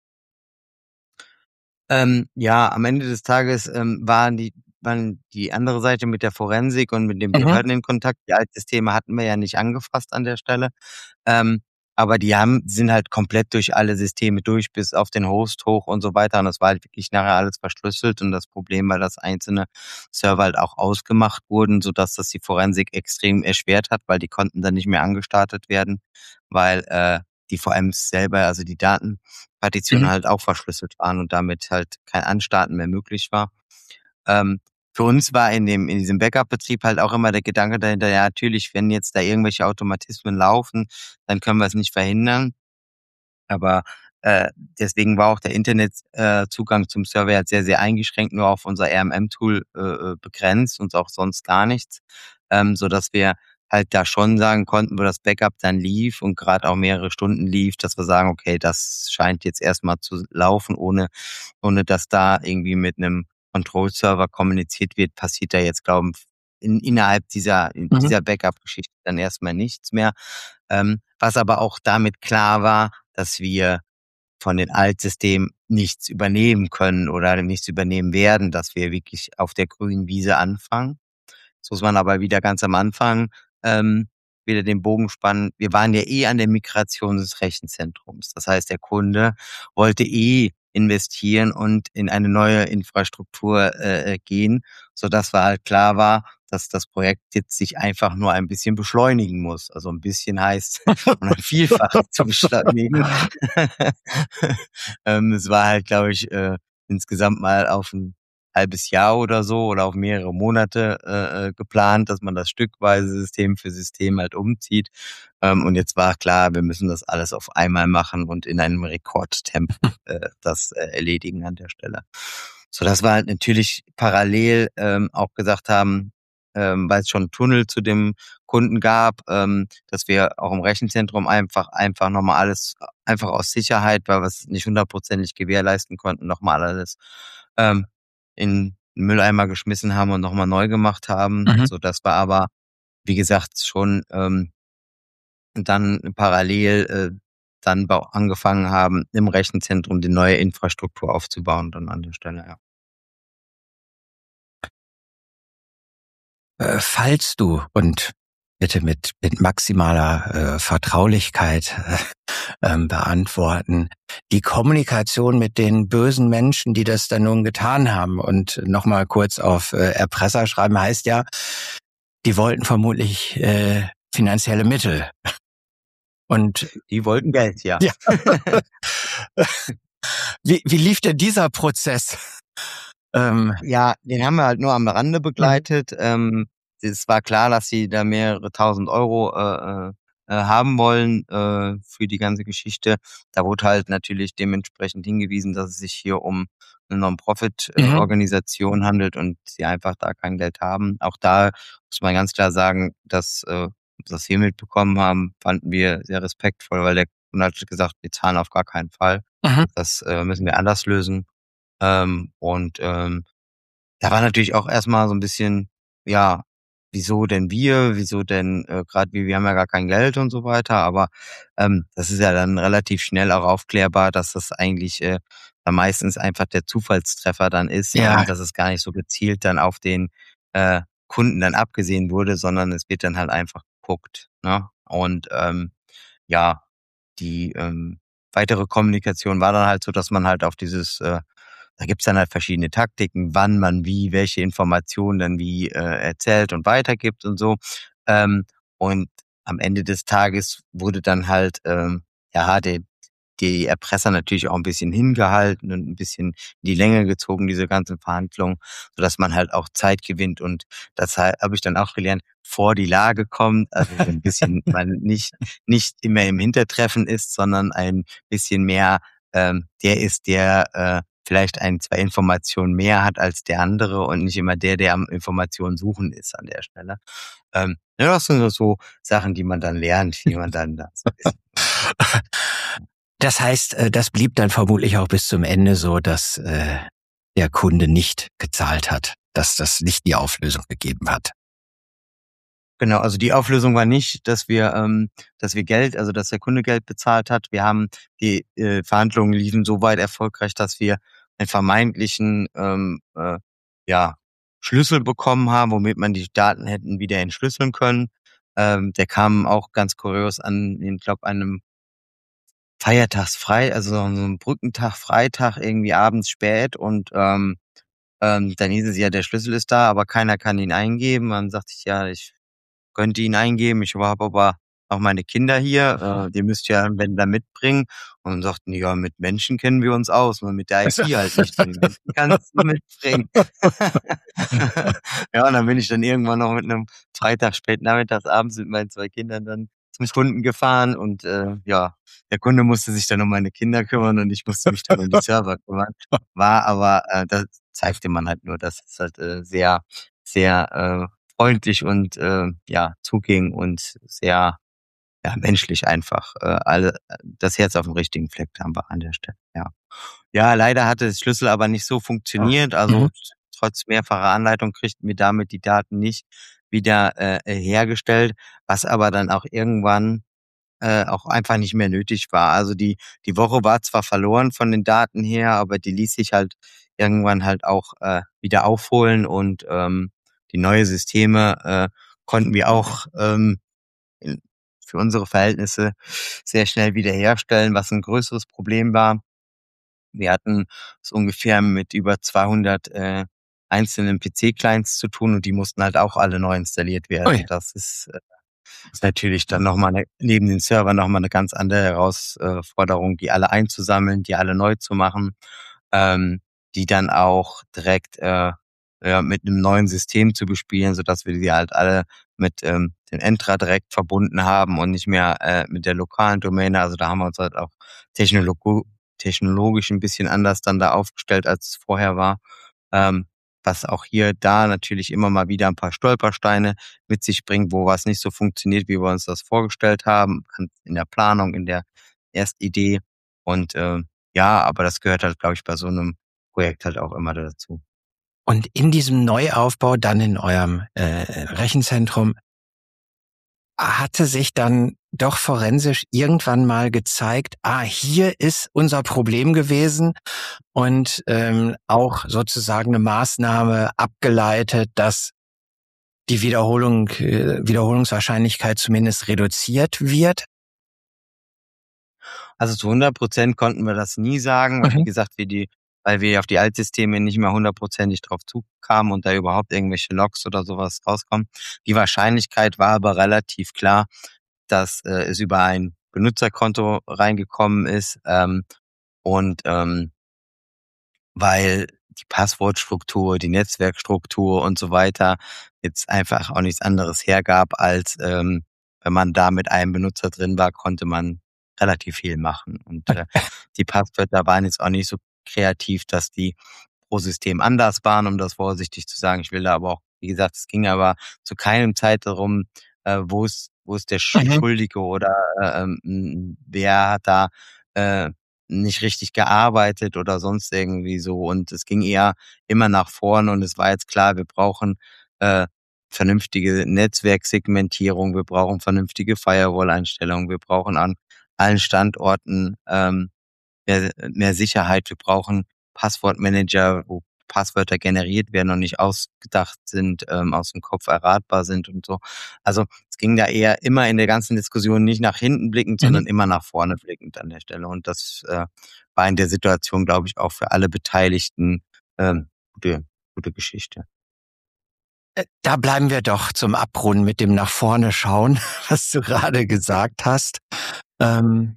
Ähm, ja, am Ende des Tages ähm, waren die waren die andere Seite mit der Forensik und mit den Mhm. Behörden in Kontakt. Die Altsysteme hatten wir ja nicht angefasst an der Stelle. Ähm, aber die haben sind halt komplett durch alle Systeme durch, bis auf den Host hoch und so weiter. Und das war halt wirklich nachher alles verschlüsselt. Und das Problem war, dass einzelne Server halt auch ausgemacht wurden, sodass das die Forensik extrem erschwert hat, weil die konnten dann nicht mehr angestartet werden, weil äh, die V Ms selber, also die Datenpartitionen Mhm. halt auch verschlüsselt waren und damit halt kein Anstarten mehr möglich war. Ähm, für uns war in dem in diesem Backup-Betrieb halt auch immer der Gedanke dahinter, ja natürlich, wenn jetzt da irgendwelche Automatismen laufen, dann können wir es nicht verhindern. Aber äh, deswegen war auch der Internetzugang äh, Zugang zum Server halt sehr, sehr eingeschränkt, nur auf unser R M M-Tool äh, äh, begrenzt und auch sonst gar nichts. Ähm, sodass wir halt da schon sagen konnten, wo das Backup dann lief und gerade auch mehrere Stunden lief, dass wir sagen, okay, das scheint jetzt erstmal zu laufen, ohne, ohne dass da irgendwie mit einem Control-Server kommuniziert wird, passiert da jetzt, glaube ich, in, innerhalb dieser, Mhm. dieser Backup-Geschichte dann erstmal nichts mehr. Ähm, was aber auch damit klar war, dass wir von den Altsystemen nichts übernehmen können oder nichts übernehmen werden, dass wir wirklich auf der grünen Wiese anfangen. Jetzt muss man aber wieder ganz am Anfang ähm, wieder den Bogen spannen. Wir waren ja eh an der Migration des Rechenzentrums. Das heißt, der Kunde wollte eh investieren und in eine neue Infrastruktur äh, gehen, sodass war halt klar war, dass das Projekt jetzt sich einfach nur ein bisschen beschleunigen muss. Also ein bisschen heißt, um ein Vielfaches zu beschleunigen. ähm, es war halt, glaube ich, äh, insgesamt mal auf ein halbes Jahr oder so oder auf mehrere Monate äh, äh, geplant, dass man das stückweise System für System halt umzieht. Ähm, und jetzt war klar, wir müssen das alles auf einmal machen und in einem Rekordtempo äh, das äh, erledigen an der Stelle. So, dass wir halt natürlich parallel ähm, auch gesagt haben, ähm, weil es schon einen Tunnel zu dem Kunden gab, ähm, dass wir auch im Rechenzentrum einfach einfach nochmal alles, einfach aus Sicherheit, weil wir es nicht hundertprozentig gewährleisten konnten, nochmal alles ähm, in 'n Mülleimer geschmissen haben und nochmal neu gemacht haben, Mhm. sodass wir aber, wie gesagt, schon ähm, dann parallel äh, dann bau angefangen haben, im Rechenzentrum die neue Infrastruktur aufzubauen dann an der Stelle, ja. Äh, falls du, und bitte mit, mit maximaler äh, Vertraulichkeit äh, ähm, beantworten, die Kommunikation mit den bösen Menschen, die das dann nun getan haben, und nochmal kurz auf äh, Erpresser schreiben, heißt ja, die wollten vermutlich äh, finanzielle Mittel. Und Die wollten Geld, ja. ja, wie, wie lief denn dieser Prozess? Ähm, Ja, den haben wir halt nur am Rande mhm. begleitet. Ähm, es war klar, dass sie da mehrere tausend Euro äh, äh, äh, haben wollen äh, für die ganze Geschichte. Da wurde halt natürlich dementsprechend hingewiesen, dass es sich hier um eine Mhm. Non-Profit-Organisation handelt und sie einfach da kein Geld haben. Auch da muss man ganz klar sagen, dass äh, das wir mitbekommen haben, fanden wir sehr respektvoll, weil der Kunde hat gesagt, wir zahlen auf gar keinen Fall. Mhm. Das äh, müssen wir anders lösen. Ähm, und ähm, da war natürlich auch erstmal so ein bisschen, ja, wieso denn wir, wieso denn äh, gerade wir, wir haben ja gar kein Geld und so weiter, aber ähm, das ist ja dann relativ schnell auch aufklärbar, dass das eigentlich äh, dann meistens einfach der Zufallstreffer dann ist Ja, und dass es gar nicht so gezielt dann auf den äh, Kunden dann abgesehen wurde, sondern es wird dann halt einfach geguckt, ne? Und ähm, ja, die ähm, weitere Kommunikation war dann halt so, dass man halt auf dieses äh, da gibt's dann halt verschiedene Taktiken, wann man wie welche Informationen dann wie äh, erzählt und weitergibt und so. Ähm, und am Ende des Tages wurde dann halt, ähm, ja, der die Erpresser natürlich auch ein bisschen hingehalten und ein bisschen in die Länge gezogen, diese ganzen Verhandlungen, sodass man halt auch Zeit gewinnt. Und das ha habe ich dann auch gelernt, vor die Lage kommt, also so ein bisschen man nicht nicht immer im Hintertreffen ist, sondern ein bisschen mehr, ähm, der ist, der, äh, vielleicht ein, zwei Informationen mehr hat als der andere und nicht immer der, der am Informationen suchen ist an der Stelle. Ähm, ja, das sind so Sachen, die man dann lernt, wie man dann da so ein bisschen das heißt, äh, das blieb dann vermutlich auch bis zum Ende so, dass äh, der Kunde nicht gezahlt hat, dass das nicht die Auflösung gegeben hat. Genau, also die Auflösung war nicht, dass wir, ähm, dass wir Geld, also dass der Kunde Geld bezahlt hat. Wir haben die äh, Verhandlungen liefen so weit erfolgreich, dass wir einen vermeintlichen ähm, äh, ja, Schlüssel bekommen haben, womit man die Daten hätten wieder entschlüsseln können. Ähm, der kam auch ganz kurios an, ich glaube, einem Feiertagsfrei, also so einem Brückentag, Freitag, irgendwie abends spät und ähm, ähm, dann hieß es ja, der Schlüssel ist da, aber keiner kann ihn eingeben. Dann sagte ich, ja, ich könnte ihn eingeben. Ich habe aber auch meine Kinder hier, äh, die müsst ihr am Ende mitbringen. Und dann sagten die, ja, mit Menschen kennen wir uns aus, nur mit der I T halt nicht. Die Menschen kannst du mitbringen. Ja, und dann bin ich dann irgendwann noch mit einem Freitag spät nachmittags abends mit meinen zwei Kindern dann zum Kunden gefahren und äh, ja, der Kunde musste sich dann um meine Kinder kümmern und ich musste mich dann um die Server kümmern. War aber, äh, das zeigte man halt nur, dass es halt äh, sehr, sehr äh, freundlich und äh, ja, zuging und sehr ja, menschlich einfach äh, alle das Herz auf dem richtigen Fleck haben wir an der Stelle, ja. Ja, leider hatte das Schlüssel aber nicht so funktioniert, Mhm. also trotz mehrfacher Anleitung kriegten wir damit die Daten nicht wieder äh, hergestellt, was aber dann auch irgendwann äh, auch einfach nicht mehr nötig war. Also die die Woche war zwar verloren von den Daten her, aber die ließ sich halt irgendwann halt auch äh, wieder aufholen und ähm, die neue Systeme äh, konnten wir auch ähm, in, für unsere Verhältnisse sehr schnell wiederherstellen, was ein größeres Problem war. Wir hatten es ungefähr mit über zweihundert äh, einzelnen P C-Clients zu tun und die mussten halt auch alle neu installiert Ui. werden. Das ist äh, ist natürlich dann noch mal 'ne neben den Servern noch mal 'ne ganz andere Herausforderung, die alle einzusammeln, die alle neu zu machen, ähm, die dann auch direkt, äh, ja, mit 'nem neuen System zu bespielen, sodass wir die halt alle mit, ähm, den Entra direkt verbunden haben und nicht mehr, äh, mit der lokalen Domäne. Also, da haben wir uns halt auch technologo technologisch 'n bisschen anders dann da aufgestellt, als es vorher war. Ähm, was auch hier da natürlich immer mal wieder 'n paar Stolpersteine mit sich bringt, wo was nicht so funktioniert, wie wir uns das vorgestellt haben, in der Planung, in der Erstidee. Und, ähm, ja, aber das gehört halt, glaube ich, bei so 'nem Projekt halt auch immer dazu. Und in diesem Neuaufbau dann in eurem äh, Rechenzentrum hatte sich dann doch forensisch irgendwann mal gezeigt, ah, hier ist unser Problem gewesen und ähm, auch sozusagen eine Maßnahme abgeleitet, dass die Wiederholung, äh, Wiederholungswahrscheinlichkeit zumindest reduziert wird. Also, zu hundert Prozent konnten wir das nie sagen, weil wie Mhm. gesagt, wir die weil wir auf die Altsysteme nicht mehr hundertprozentig drauf zukamen und da überhaupt irgendwelche Logs oder so was rauskommen. Die Wahrscheinlichkeit war aber relativ klar, dass, äh, es über ein Benutzerkonto reingekommen ist, ähm, und, ähm weil die Passwortstruktur, die Netzwerkstruktur und so weiter jetzt einfach auch nichts anderes hergab, als, ähm, wenn man da mit einem Benutzer drin war, konnte man relativ viel machen. Und, äh, die Passwörter waren jetzt auch nicht so kreativ, dass die pro System anders waren, um das vorsichtig zu sagen. Ich will da aber auch wie gesagt, es ging aber zu keinem Zeit darum, äh, wo ist wo ist der Sch Mhm. Schuldige oder, äh, ähm, hm, wer hat da, äh nicht richtig gearbeitet oder sonst irgendwie so. Und es ging eher immer nach vorn und es war jetzt klar, wir brauchen äh, vernünftige Netzwerksegmentierung, wir brauchen vernünftige Firewall-Einstellungen, wir brauchen an allen Standorten ähm, mehr, mehr Sicherheit, wir brauchen Passwortmanager, wo Passwörter generiert werden und nicht ausgedacht sind, ähm, aus dem Kopf erratbar sind und so. Also es ging da eher immer in der ganzen Diskussion nicht nach hinten blickend, Mhm. sondern immer nach vorne blickend an der Stelle. Und das äh, war in der Situation, glaube ich, auch für alle Beteiligten ähm, gute, gute Geschichte. Äh, Da bleiben wir doch zum Abrunden mit dem nach vorne schauen, was du gerade gesagt hast. Ähm,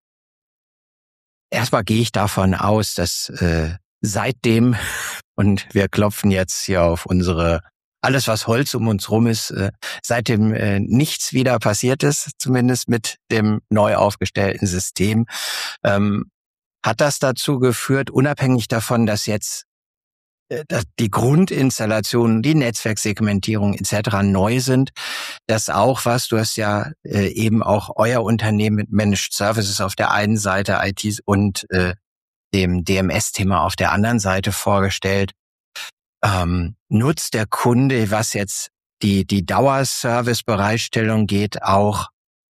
erstmal gehe ich davon aus, dass äh, seitdem, und wir klopfen jetzt hier auf unsere, alles was Holz um uns rum ist, äh, seitdem äh, nichts wieder passiert ist, zumindest mit dem neu aufgestellten System. Ähm, hat das dazu geführt, unabhängig davon, dass jetzt äh, dass die Grundinstallationen, die Netzwerksegmentierung et cetera neu sind, dass auch was, du hast ja äh, eben auch euer Unternehmen mit Managed Services auf der einen Seite, I T und äh, dem D M S-Thema auf der anderen Seite vorgestellt. Ähm, nutzt der Kunde, was jetzt die die Dauerservice-Bereitstellung geht, auch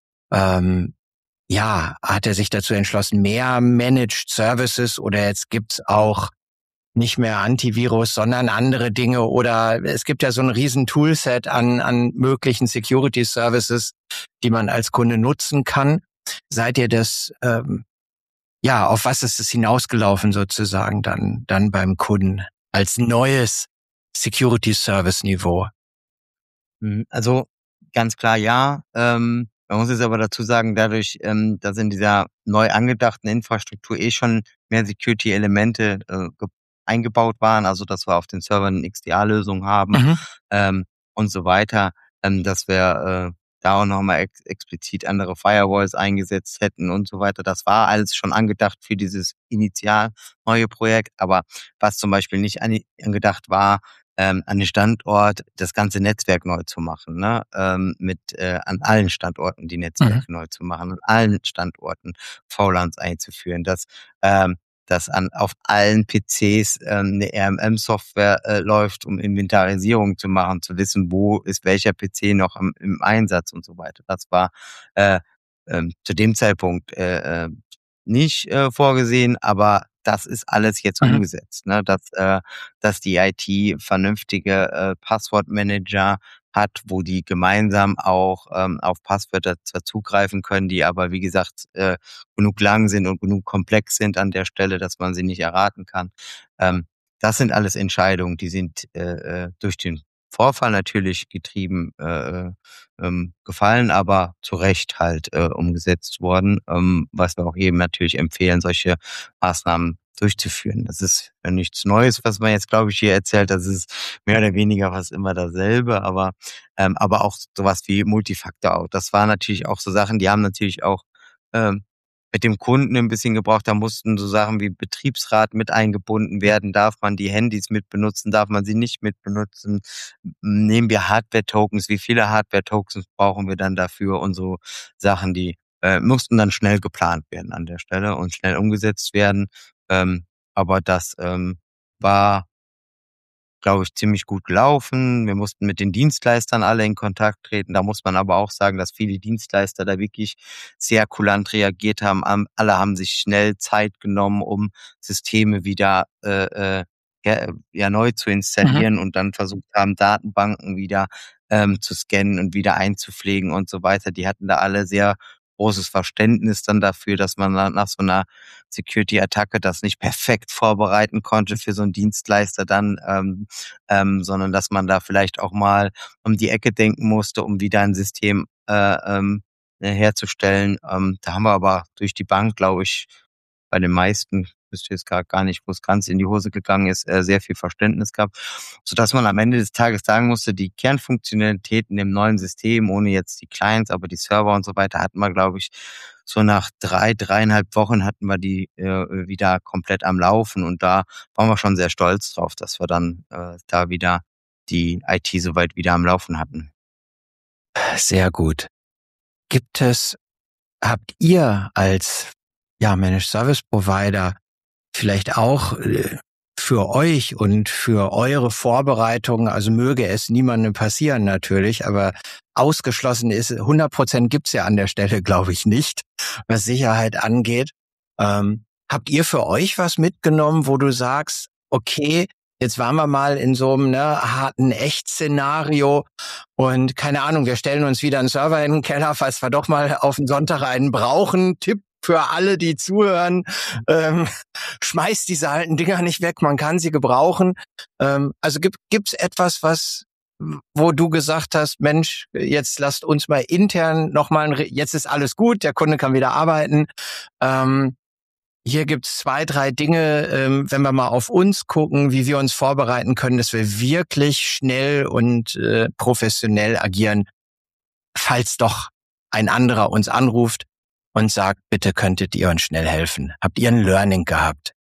ähm, ja, hat er sich dazu entschlossen, mehr Managed Services oder jetzt gibt's auch nicht mehr Antivirus, sondern andere Dinge oder es gibt ja so ein riesen Toolset an an möglichen Security Services, die man als Kunde nutzen kann. Seid ihr das, ähm, ja, auf was ist es hinausgelaufen sozusagen dann dann beim Kunden als neues Security Service Niveau? Mhm. Also ganz klar ja. Ähm, man muss jetzt aber dazu sagen, dadurch, ähm, dass in dieser neu angedachten Infrastruktur eh schon mehr Security-Elemente äh, ge- eingebaut waren, also dass wir auf den Servern eine X D A-Lösung haben Mhm. ähm, und so weiter, ähm, dass wir äh, da auch nochmal ex explizit andere Firewalls eingesetzt hätten und so weiter. Das war alles schon angedacht für dieses initial neue Projekt, aber was zum Beispiel nicht ani- angedacht war, ähm, an den Standort das ganze Netzwerk neu zu machen, ne? Ähm, mit äh, an allen Standorten die Mhm. Netzwerke neu zu machen, an allen Standorten V LANs einzuführen, dass ähm, dass an auf allen P Cs ähm, eine R M M-Software äh, läuft, um Inventarisierung zu machen, zu wissen, wo ist welcher P C noch im, im Einsatz und so weiter. Das war äh, ähm, zu dem Zeitpunkt äh, äh, nicht äh, vorgesehen, aber das ist alles jetzt Mhm. umgesetzt, ne? Dass äh, dass die I T vernünftige äh, Passwortmanager hat, wo die gemeinsam auch ähm, auf Passwörter zwar zugreifen können, die aber wie gesagt äh, genug lang sind und genug komplex sind an der Stelle, dass man sie nicht erraten kann. Ähm, das sind alles Entscheidungen, die sind äh, äh, durch den Vorfall natürlich getrieben äh, ähm, gefallen, aber zu Recht halt äh, umgesetzt worden, ähm, was wir auch jedem natürlich empfehlen, solche Maßnahmen durchzuführen. Das ist ja nichts Neues, was man jetzt, glaube ich, hier erzählt. Das ist mehr oder weniger fast immer dasselbe, aber ähm, aber auch sowas wie Multifaktor. Das waren natürlich auch so Sachen, die haben natürlich auch ähm, mit dem Kunden ein bisschen gebraucht. Da mussten so Sachen wie Betriebsrat mit eingebunden werden. Darf man die Handys mit benutzen? Darf man sie nicht mit benutzen? Nehmen wir Hardware-Tokens? Wie viele Hardware-Tokens brauchen wir dann dafür? Und so Sachen, die äh, mussten dann schnell geplant werden an der Stelle und schnell umgesetzt werden. Ähm, aber das ähm, war, glaube ich, ziemlich gut gelaufen. Wir mussten mit den Dienstleistern alle in Kontakt treten. Da muss man aber auch sagen, dass viele Dienstleister da wirklich sehr kulant reagiert haben. Am- Alle haben sich schnell Zeit genommen, um Systeme wieder äh, äh, ja, ja, neu zu Mhm. installieren und dann versucht haben, Datenbanken wieder ähm, zu scannen und wieder einzupflegen und so weiter. Die hatten da alle sehr großes Verständnis dann dafür, dass man nach nach so einer Security-Attacke das nicht perfekt vorbereiten konnte für so einen Dienstleister dann, ähm, ähm, sondern dass man da vielleicht auch mal um die Ecke denken musste, um wieder ein System äh, ähm, äh, herzustellen. Ähm, da haben wir aber durch die Bank, glaube ich, bei den meisten, wüsste jetzt grad gar nicht, wo es ganz in die Hose gegangen ist, äh, sehr viel Verständnis gehabt, sodass man am Ende des Tages sagen musste, die Kernfunktionalitäten im neuen System, ohne jetzt die Clients, aber die Server und so weiter, hatten wir, glaube ich, so nach drei, dreieinhalb Wochen hatten wir die äh, wieder komplett am Laufen und da waren wir schon sehr stolz drauf, dass wir dann äh, da wieder die I T soweit wieder am Laufen hatten. Sehr gut. Gibt es, habt ihr als ja Managed Service Provider vielleicht auch äh, für für euch und für eure Vorbereitungen, also möge es niemandem passieren natürlich, aber ausgeschlossen ist, hundert Prozent gibt's ja an der Stelle, glaube ich, nicht, was Sicherheit angeht. Ähm, habt ihr für euch was mitgenommen, wo du sagst, okay, jetzt waren wir mal in so einem ne, harten Echt-Szenario und keine Ahnung, wir stellen uns wieder einen Server in den Keller, falls wir doch mal auf den Sonntag einen brauchen. Tipp für alle, die zuhören, ähm, schmeißt diese alten Dinger nicht weg, man kann sie gebrauchen. Ähm, also gibt gibt's etwas, was wo du gesagt hast, Mensch, jetzt lasst uns mal intern nochmal, jetzt ist alles gut, der Kunde kann wieder arbeiten. Ähm, hier gibt's zwei, drei Dinge, ähm, wenn wir mal auf uns gucken, wie wir uns vorbereiten können, dass wir wirklich schnell und äh, professionell agieren, falls doch ein anderer uns anruft und sagt, bitte könntet ihr uns schnell helfen. Habt ihr ein Learning gehabt?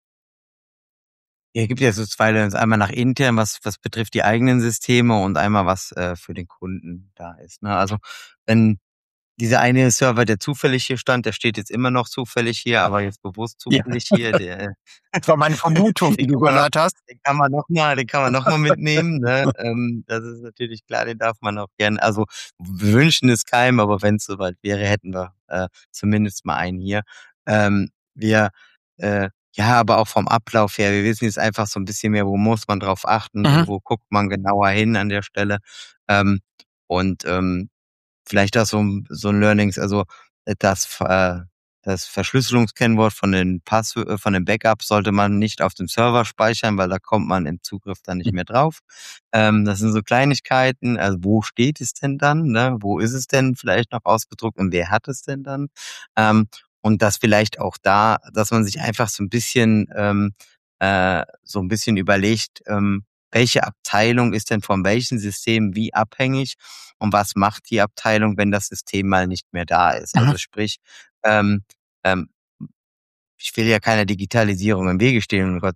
Ja, gibt ja so zwei Learnings. Einmal nach intern, was was betrifft die eigenen Systeme und einmal was äh, für den Kunden da ist. Ne? Also wenn dieser eine Server, der zufällig hier stand, der steht jetzt immer noch zufällig hier, aber jetzt bewusst Ja. zufällig hier, der Das war meine Vermutung, die den du kann man noch, gehört hast. den kann man noch mal, den kann man noch mal mitnehmen. Ne? Ähm, das ist natürlich klar, den darf man auch gerne. Also wir wünschen es keinem, aber wenn es soweit wäre, hätten wir äh, zumindest mal einen hier. Ähm, wir äh, ja, aber auch vom Ablauf her, wir wissen jetzt einfach so ein bisschen mehr, wo muss man drauf achten, Mhm. wo guckt man genauer hin an der Stelle. Ähm, und ähm, vielleicht auch so, ein- so ein Learnings, also äh, das, äh, das Verschlüsselungskennwort von den Pass äh, von den Backups sollte man nicht auf dem Server speichern, weil da kommt man im Zugriff dann nicht mehr drauf. Ähm, das sind so Kleinigkeiten, also wo steht es denn dann, ne? Wo ist es denn vielleicht noch ausgedruckt und wer hat es denn dann? Ähm, und das vielleicht auch da, dass man sich einfach so ein bisschen ähm, äh, so ein bisschen überlegt, ähm, welche Abteilung ist denn von welchem System wie abhängig und was macht die Abteilung, wenn das System mal nicht mehr da ist. Mhm. Also sprich, ähm, ähm, ich will ja keiner Digitalisierung im Wege stehen. Und Gott,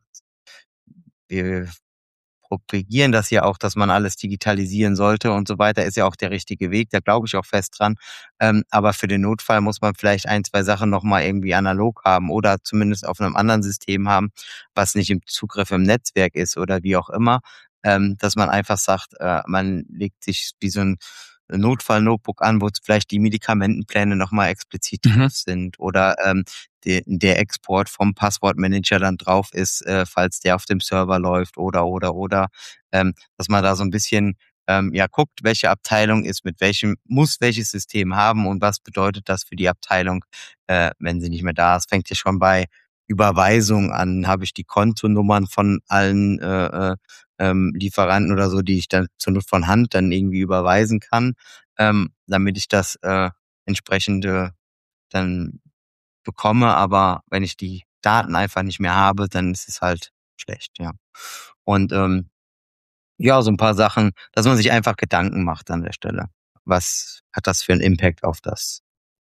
wir propagieren das ja auch, dass man alles digitalisieren sollte und so weiter, ist ja auch der richtige Weg, da glaube ich auch fest dran. Ähm, aber für den Notfall muss man vielleicht ein, zwei Sachen nochmal irgendwie analog haben oder zumindest auf einem anderen System haben, was nicht im Zugriff im Netzwerk ist oder wie auch immer. Ähm, dass man einfach sagt, äh, man legt sich wie so ein Notfall-Notebook an, wo vielleicht die Medikamentenpläne nochmal explizit Mhm. drauf sind oder ähm, de, der Export vom Passwortmanager dann drauf ist, äh, falls der auf dem Server läuft oder, oder, oder, ähm, dass man da so ein bisschen ähm, ja guckt, welche Abteilung ist mit welchem, muss welches System haben und was bedeutet das für die Abteilung, äh, wenn sie nicht mehr da ist. Fängt ja schon bei Überweisung an, habe ich die Kontonummern von allen äh, äh, ähm, Lieferanten oder so, die ich dann zur Not von Hand dann irgendwie überweisen kann, ähm, damit ich das äh, entsprechende dann bekomme. Aber wenn ich die Daten einfach nicht mehr habe, dann ist es halt schlecht, ja. Und ähm, ja, so ein paar Sachen, dass man sich einfach Gedanken macht an der Stelle. Was hat das für einen Impact auf das?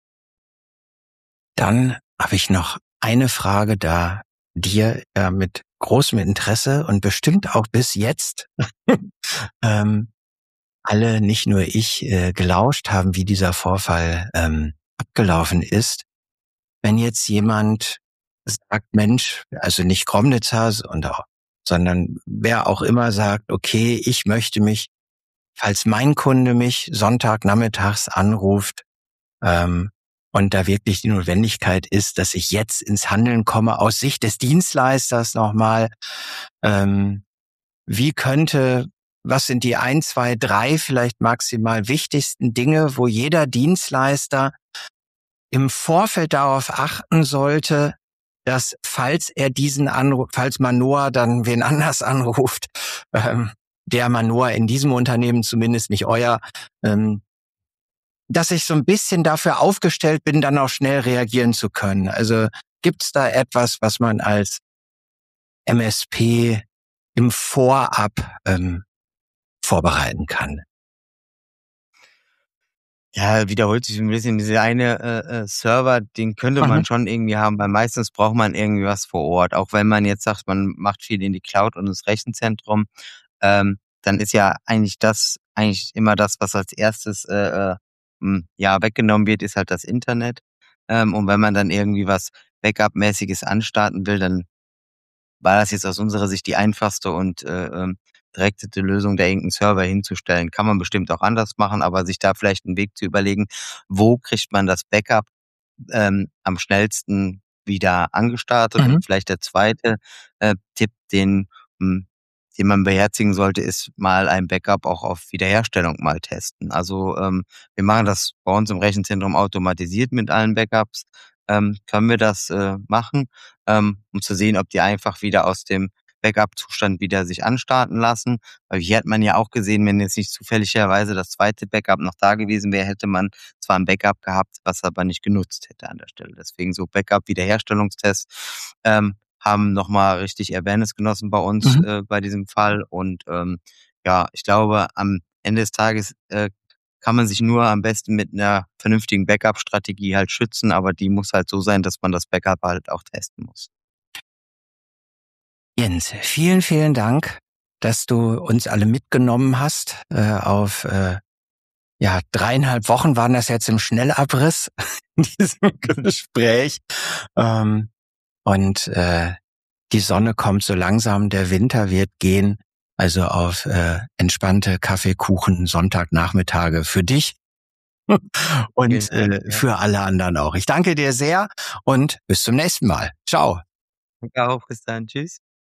Dann habe ich noch eine Frage, da dir äh, mit großem Interesse und bestimmt auch bis jetzt ähm, alle, nicht nur ich, äh, gelauscht haben, wie dieser Vorfall ähm, abgelaufen ist. Wenn jetzt jemand sagt, Mensch, also nicht Kromnitzer, und auch, sondern wer auch immer sagt, okay, ich möchte mich, falls mein Kunde mich Sonntagnachmittags anruft, ähm, und da wirklich die Notwendigkeit ist, dass ich jetzt ins Handeln komme, aus Sicht des Dienstleisters nochmal, ähm, wie könnte, was sind die ein, zwei, drei vielleicht maximal wichtigsten Dinge, wo jeder Dienstleister im Vorfeld darauf achten sollte, dass falls er diesen Anruf, falls Manoa dann wen anders anruft, ähm, der Manoa in diesem Unternehmen zumindest nicht euer, ähm, dass ich so ein bisschen dafür aufgestellt bin, dann auch schnell reagieren zu können. Also gibt's da etwas, was man als M S P im Vorab ähm, vorbereiten kann? Ja, wiederholt sich ein bisschen. Dieser eine äh, äh, Server, den könnte Mhm. man schon irgendwie haben, weil meistens braucht man irgendwie was vor Ort. Auch wenn man jetzt sagt, man macht viel in die Cloud und das Rechenzentrum, ähm, dann ist ja eigentlich das, eigentlich immer das, was als erstes äh, äh, m, ja weggenommen wird, ist halt das Internet. Ähm, und wenn man dann irgendwie was Backup-mäßiges anstarten will, dann war das jetzt aus unserer Sicht die einfachste und äh, ähm, direkteste Lösung, da irgendeinen Server hinzustellen. Kann man bestimmt auch anders machen, aber sich da vielleicht einen Weg zu überlegen, wo kriegt man das Backup ähm, am schnellsten wieder angestartet. Mhm. Und vielleicht der zweite äh, Tipp, den, mh, den man beherzigen sollte, ist mal ein Backup auch auf Wiederherstellung mal testen. Also ähm, wir machen das bei uns im Rechenzentrum automatisiert mit allen Backups. Ähm, können wir das äh, machen, ähm, um zu sehen, ob die einfach wieder aus dem Backup-Zustand wieder sich anstarten lassen. Weil hier hat man ja auch gesehen, wenn jetzt nicht zufälligerweise das zweite Backup noch da gewesen wäre, hätte man zwar ein Backup gehabt, was aber nicht genutzt hätte an der Stelle. Deswegen so Backup-Wiederherstellungstests ähm, haben nochmal richtig Awareness genossen bei uns Mhm. äh, bei diesem Fall. Und ähm, ja, ich glaube, am Ende des Tages äh, kann man sich nur am besten mit einer vernünftigen Backup-Strategie halt schützen, aber die muss halt so sein, dass man das Backup halt auch testen muss. Jens, vielen, vielen Dank, dass du uns alle mitgenommen hast äh, auf äh, ja dreieinhalb Wochen waren das jetzt im Schnellabriss in diesem Gespräch. Ähm, und äh, die Sonne kommt so langsam, der Winter wird gehen. Also auf äh, entspannte Kaffeekuchen Sonntagnachmittage für dich und Vielen Dank, äh, ja. für alle anderen auch. Ich danke dir sehr und bis zum nächsten Mal. Ciao. Danke auch, bis dann, tschüss.